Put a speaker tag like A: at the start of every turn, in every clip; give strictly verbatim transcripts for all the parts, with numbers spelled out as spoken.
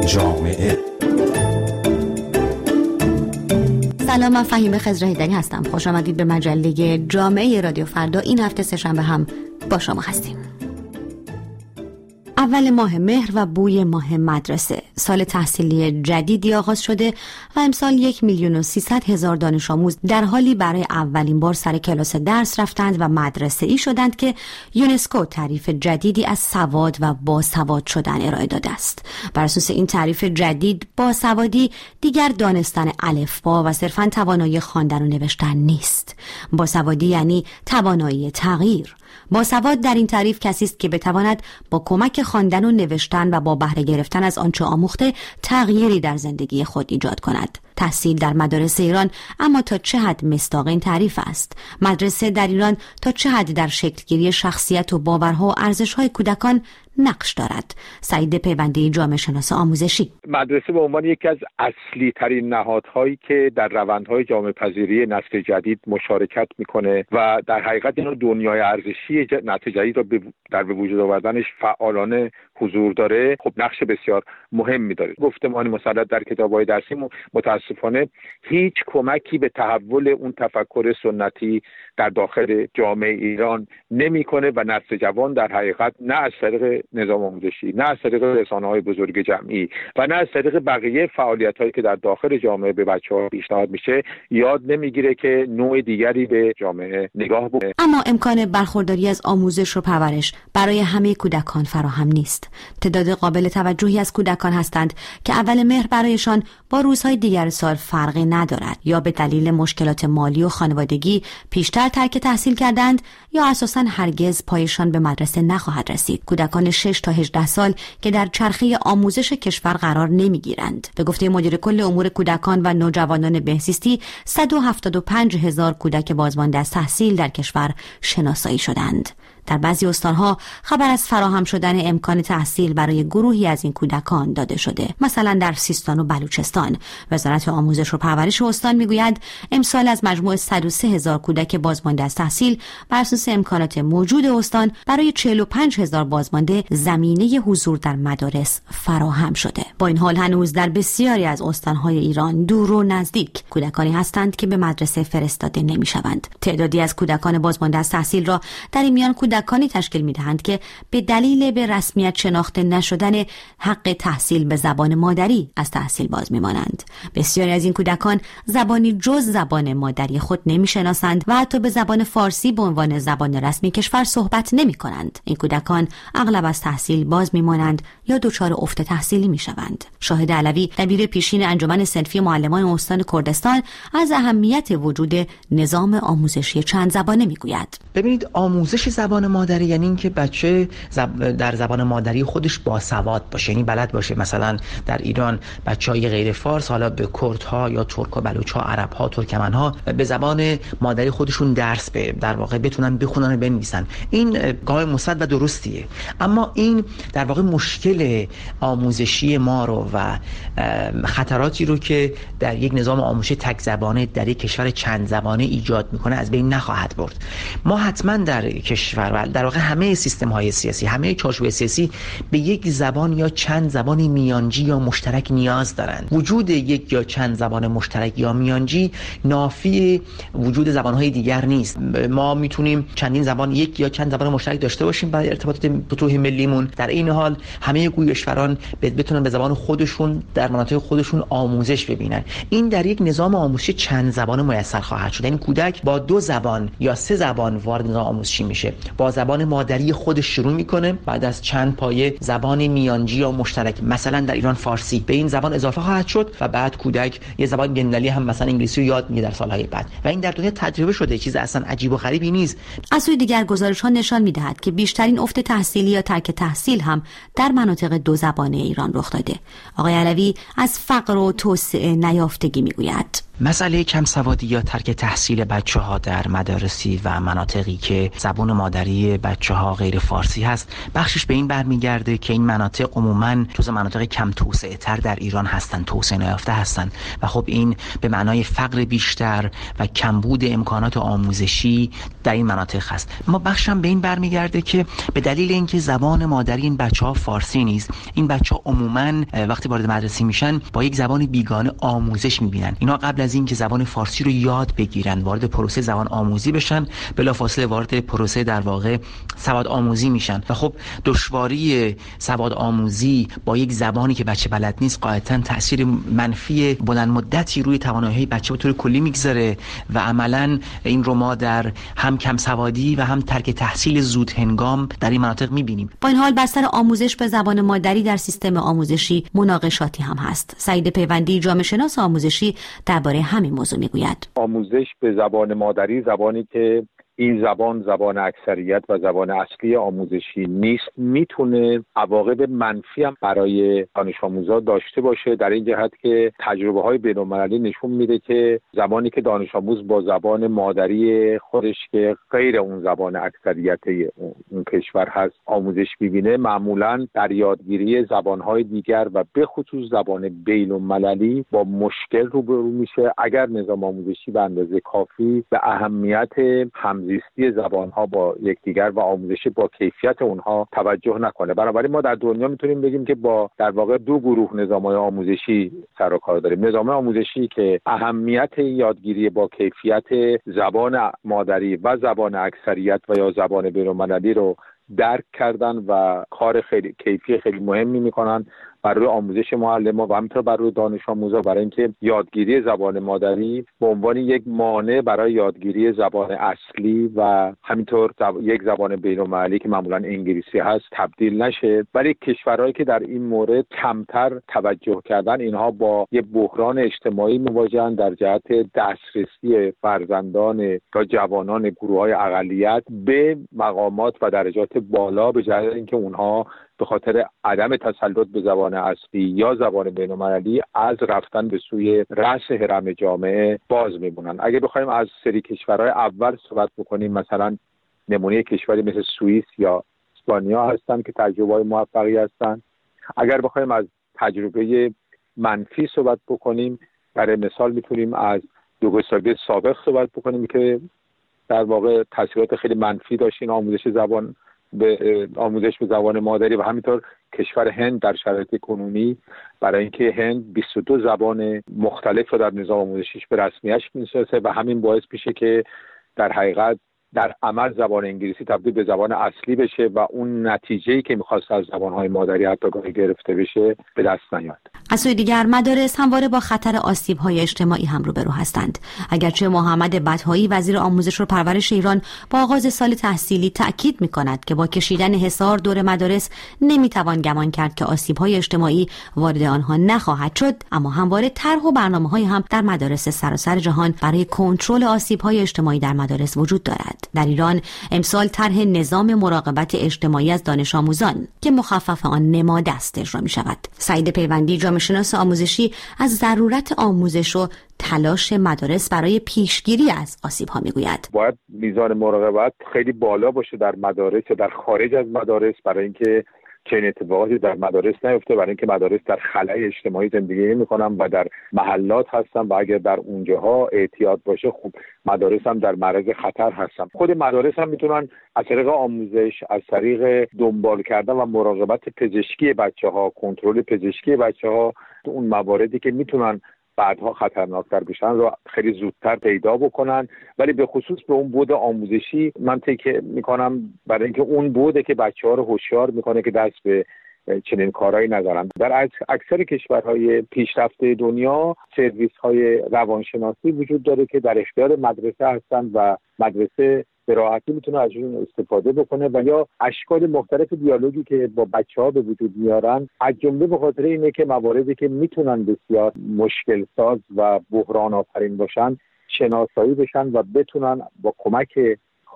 A: جامعه.
B: سلام، من فهیمه خضرهیدری هستم. خوش آمدید به مجله جامعه رادیو فردا. این هفته سه‌شنبه هم با شما هستیم. اول ماه مهر و بوی ماه مدرسه، سال تحصیلی جدیدی آغاز شده و امسال یک میلیون و سیصد هزار دانش آموز در حالی برای اولین بار سر کلاس درس رفتند و مدرسه ای شدند که یونسکو تعریف جدیدی از سواد و باسواد شدن ارائه داده است. بر اساس این تعریف جدید، باسوادی دیگر دانستن الفبا و صرفاً توانایی خواندن و نوشتن نیست. باسوادی یعنی توانایی تغییر. باسواد در این تعریف کسی است که بتواند با کمک خواندن و نوشتن و با بهره گرفتن از آنچه آموخته تغییری در زندگی خود ایجاد کند. تحصیل در مدارس ایران اما تا چه حد مصداق این تعریف است؟ مدرسه در ایران تا چه حد در شکلگیری شخصیت و باورها و ارزش‌های کودکان نقش دارد؟ سعید پیوندی، جامعه شناس آموزشی.
C: مدرسه به عنوان یکی از اصلی ترین نهادهایی که در روندهای جامعه پذیری نسل جدید مشارکت میکنه و در حقیقت این دنیای ارزشی نسل جدید را در به وجود آوردنش فعالانه حضور داره، خب نقش بسیار مهمی داره. گفتمان مسلط در کتاب‌های درسی متاسفانه هیچ کمکی به تحول اون تفکر سنتی در داخل جامعه ایران نمیکنه و نسل جوان در حقیقت نه از طریق نظام آموزشی، نه از طریق رسانه‌های بزرگ جمعی و نه از طریق بقیه فعالیت‌هایی که در داخل جامعه به بچه‌ها پیشنهاد میشه یاد نمیگیره که نوع دیگری به جامعه نگاه بکنه.
B: اما امکان برخورداری از آموزش و پرورش برای همه کودکان فراهم نیست. تعداد قابل توجهی از کودکان هستند که اول مهر برایشان با روزهای دیگر سال فرقی ندارد، یا به دلیل مشکلات مالی و خانوادگی پیشتر ترک تحصیل کردند یا اساساً هرگز پایشان به مدرسه نخواهد رسید. کودکان شش تا هجده سال که در چرخه آموزش کشور قرار نمیگیرند. به گفته مدیر کل امور کودکان و نوجوانان بهزیستی، صد و هفتاد و پنج هزار کودک بازمانده از تحصیل در کشور شناسایی شدند. در بعضی استانها خبر از فراهم شدن امکان تحصیل برای گروهی از این کودکان داده شده. مثلا در سیستان و بلوچستان، وزارت آموزش و پرورش استان میگوید امسال از مجموع صد و سه هزار کودک بازمانده از تحصیل بر اساس امکانات موجود استان برای چهل و پنج هزار بازمانده زمینه حضور در مدارس فراهم شده. با این حال هنوز در بسیاری از استانهای ایران دور و نزدیک کودکانی هستند که به مدرسه فرستاده نمیشوند. تعدادی از کودکان بازمانده از تحصیل را در این میان کودکانی تشکیل می‌دهند که به دلیل به رسمیت شناخته نشدن حق تحصیل به زبان مادری از تحصیل باز می‌مانند. بسیاری از این کودکان زبانی جز زبان مادری خود نمی‌شناسند و حتی به زبان فارسی به عنوان زبان رسمی کشور صحبت نمی‌کنند. این کودکان اغلب از تحصیل باز می‌مانند یا دچار افت تحصیلی می‌شوند. شاهد علوی، دبیر پیشین انجمن صنفی معلمان استان کردستان، از اهمیت وجود نظام آموزشی چند زبانه می‌گوید.
D: ببینید، آموزش زبان مادری یعنی این که بچه زب... در زبان مادری خودش باسواد باشه، یعنی بلد باشه. مثلا در ایران بچهای غیر فارس حالا به کردها یا ترک و بلوچ‌ها، عرب‌ها، ترکمن‌ها به زبان مادری خودشون درس به در واقع بتونن بخونن و بنویسن. این گام مثبت و درستیه، اما این در واقع مشکل آموزشی ما رو و خطراتی رو که در یک نظام آموزشی تک زبانه در یک کشور چند زبانه ایجاد میکنه از بین نخواهد برد. ما حتما در کشور و در واقع همه سیستم های سیاسی، همه چارچوب سیاسی به یک زبان یا چند زبان میانجی یا مشترک نیاز دارند. وجود یک یا چند زبان مشترک یا میانجی نافی وجود زبان‌های دیگر نیست. ما میتونیم چندین زبان، یک یا چند زبان مشترک داشته باشیم برای ارتباطات سطوح ملیمون. در این حال همه گویشوران بتونن به زبان خودشون در مناطق خودشون آموزش ببینن. این در یک نظام آموزشی چند زبانه میسر خواهد شد. این کودک با دو زبان یا سه زبان وارد نظام آموزشی میشه. با زبان مادری خودش شروع میکنه، بعد از چند پایه زبان میانجی یا مشترک، مثلا در ایران فارسی، به این زبان اضافه خواهد شد و بعد کودک یه زبان بین‌المللی هم مثلا انگلیسی رو یاد میگیره در سالهای بعد. و این در دنیا تجربه شده، چیز اصلا عجیب و غریبی نیست.
B: از سوی دیگر گزارش‌ها نشان می‌دهد که بیشترین افت تحصیلی یا ترک تحصیل هم در مناطق دو زبانه ایران رخ داده. آقای علوی از فقر و توسعه نیافتگی میگوید.
D: مسئله کم سوادی یا ترک تحصیل بچه ها در مدارسی و مناطقی که زبان مادری بچه ها غیر فارسی هست، بخشش به این برمیگرده که این مناطق عموماً جزو مناطق کم توسعه تر در ایران هستند، توسعه نیافته هستند و خب این به معنای فقر بیشتر و کمبود امکانات آموزشی در این مناطق هست. ما بخشم به این برمیگرده که به دلیل اینکه زبان مادری این بچه ها فارسی نیست، این بچه ها عموماً وقتی وارد مدرسه میشن با یک زبان بیگانه آموزش میبینن. اینا قبل از اینکه زبان فارسی رو یاد بگیرن، وارد پروسه زبان آموزی بشن، بلافاصله وارد پروسه در واقع سواد آموزی میشن و خب دشواری سواد آموزی با یک زبانی که بچه بلد نیست قاعدتاً تأثیر منفی بلند مدتی روی توانایی بچه به طور کلی میگذاره و عملاً این رو ما در هم کم سوادی و هم ترک تحصیل زود هنگام در این مناطق میبینیم.
B: با این حال بر سر آموزش به زبان مادری در سیستم آموزشی مناقشاتی هم هست. سعید پیوندی، جامعه شناس آموزشی، درباره همین موضوع میگوید.
C: آموزش به زبان مادری، زبانی که این زبان زبان اکثریت و زبان اصلی آموزشی نیست، میتونه عواقب منفی هم برای دانش آموزا داشته باشه، در این جهت که تجربه های بین‌المللی نشون میده که زبانی که دانش آموز با زبان مادری خودش که غیر اون زبان اکثریت اون کشور هست آموزش میبینه، معمولاً در یادگیری زبانهای دیگر و به خصوص زبان بین‌المللی با مشکل روبرو میشه اگر نظام آموزشی به اندازه کافی به اهمیت هم زیستی زبان‌ها با یکدیگر و آموزش با کیفیت اونها توجه نکنه. بنابراین ما در دنیا میتونیم بگیم که با در واقع دو گروه نظام‌های آموزشی سر و کار داریم. نظام آموزشی که اهمیت یادگیری با کیفیت زبان مادری و زبان اکثریت و یا زبان بین‌المللی رو درک کردن و کار خیلی کیفی خیلی مهمی میکنن بر روی آموزش معلم‌ها و همینطور بر روی دانش آموزا، برای اینکه یادگیری زبان مادری به عنوان یک مانع برای یادگیری زبان اصلی و همینطور یک زبان بین‌المللی که معمولا انگلیسی هست تبدیل نشه. ولی کشورهایی که در این مورد کمتر توجه کردن، اینها با یک بحران اجتماعی مواجهن در جهت دسترسی فرزندان یا جوانان گروه‌های اقلیت به مقامات و درجات بالا، به جهت اینکه اونها به خاطر عدم تسلط به زبان اصلی یا زبان بین‌المللی از رفتن به سوی رأس هرم جامعه باز میمونن. اگه بخوایم از سری کشورهای اول صحبت بکنیم، مثلا نمونه کشوری مثل سوئیس یا اسپانیا هستن که تجربه‌های موفقی هستن. اگر بخوایم از تجربه منفی صحبت بکنیم، برای مثال میتونیم از یوگسلاوی سابق صحبت بکنیم که در واقع تاثیرات خیلی منفی داشتین آموزش زبان به آموزش به زبان مادری، و همینطور کشور هند در شرایط کنونی برای اینکه هند بیست و دو زبان مختلف رو در نظام آموزشیش به رسمیت می‌شناسه و همین باعث میشه که در حقیقت در عمل زبان انگلیسی تبدیل به زبان اصلی بشه و اون نتیجه‌ای که می‌خواست از زبان‌های مادری حتی گاهی گرفته بشه به دست نیاد.
B: از سوی دیگر مدارس همواره با خطر آسیب‌های اجتماعی هم روبرو هستند. اگرچه محمد بدهایی وزیر آموزش و پرورش ایران با آغاز سال تحصیلی تأکید می‌کند که با کشیدن حصار دور مدارس نمی‌توان گمان کرد که آسیب‌های اجتماعی وارد آنها نخواهد شد، اما همواره طرح و برنامه‌های هم در مدارس سراسر جهان برای کنترل آسیب‌های اجتماعی در مدارس وجود دارد. در ایران امسال طرح نظام مراقبت اجتماعی از دانش آموزان که مخفف آن نماد است اجرا می شود. سعید پیوندی، جامعه شناس آموزشی، از ضرورت آموزش و تلاش مدارس برای پیشگیری از آسیب‌ها میگوید.
C: باید میزان مراقبت خیلی بالا باشه در مدارس و در خارج از مدارس برای اینکه چنین اتفاقاتی در مدارس نیفته، برای اینکه مدارس در خلای اجتماعی زندگی میکنن و در محلات هستن و اگر در اونجاها احتیاط باشه، خب مدارس هم در معرض خطر هستن. خود مدارس هم میتونن از طریق آموزش، از طریق دنبال کردن و مراقبت پزشکی بچه‌ها، کنترل پزشکی بچه‌ها، اون مواردی که میتونن بعدها خطرناکتر بشن رو خیلی زودتر پیدا بکنن. ولی به خصوص به اون بود آموزشی من تکیه میکنم، برای اینکه اون بوده که بچه‌ها رو هوشیار میکنه که دست به چنین کارهایی نذارن. در اکثر کشورهای پیشرفته دنیا سرویس‌های روانشناسی وجود داره که در اختیار مدرسه هستن و مدرسه به راحتی میتونه از اون استفاده بکنه و یا اشکال مختلف دیالوگی که با بچه‌ها به وجود میارن، از جمله به خاطر اینه که مواردی که میتونن بسیار مشکل ساز و بحران آفرین باشن شناسایی بشن و بتونن با کمک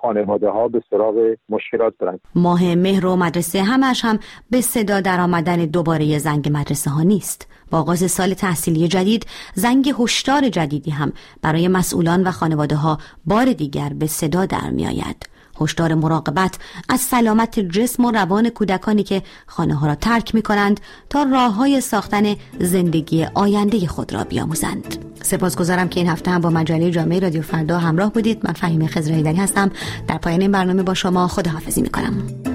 C: خانواده ها به سراغ مشکلات برن.
B: ماه مهر و مدرسه همش هم به صدا در آمدن دوباره زنگ مدرسه ها نیست. با آغاز سال تحصیلی جدید زنگ هشدار جدیدی هم برای مسئولان و خانواده ها بار دیگر به صدا در می آید. هشدار مراقبت از سلامت جسم و روان کودکانی که خانه ها را ترک می کنند تا راه های ساختن زندگی آینده خود را بیاموزند. سپاسگزارم که این هفته هم با مجله جامعه رادیو فردا همراه بودید. من فهیمه خضرهیدری هستم. در پایان این برنامه با شما خداحافظی می کنم.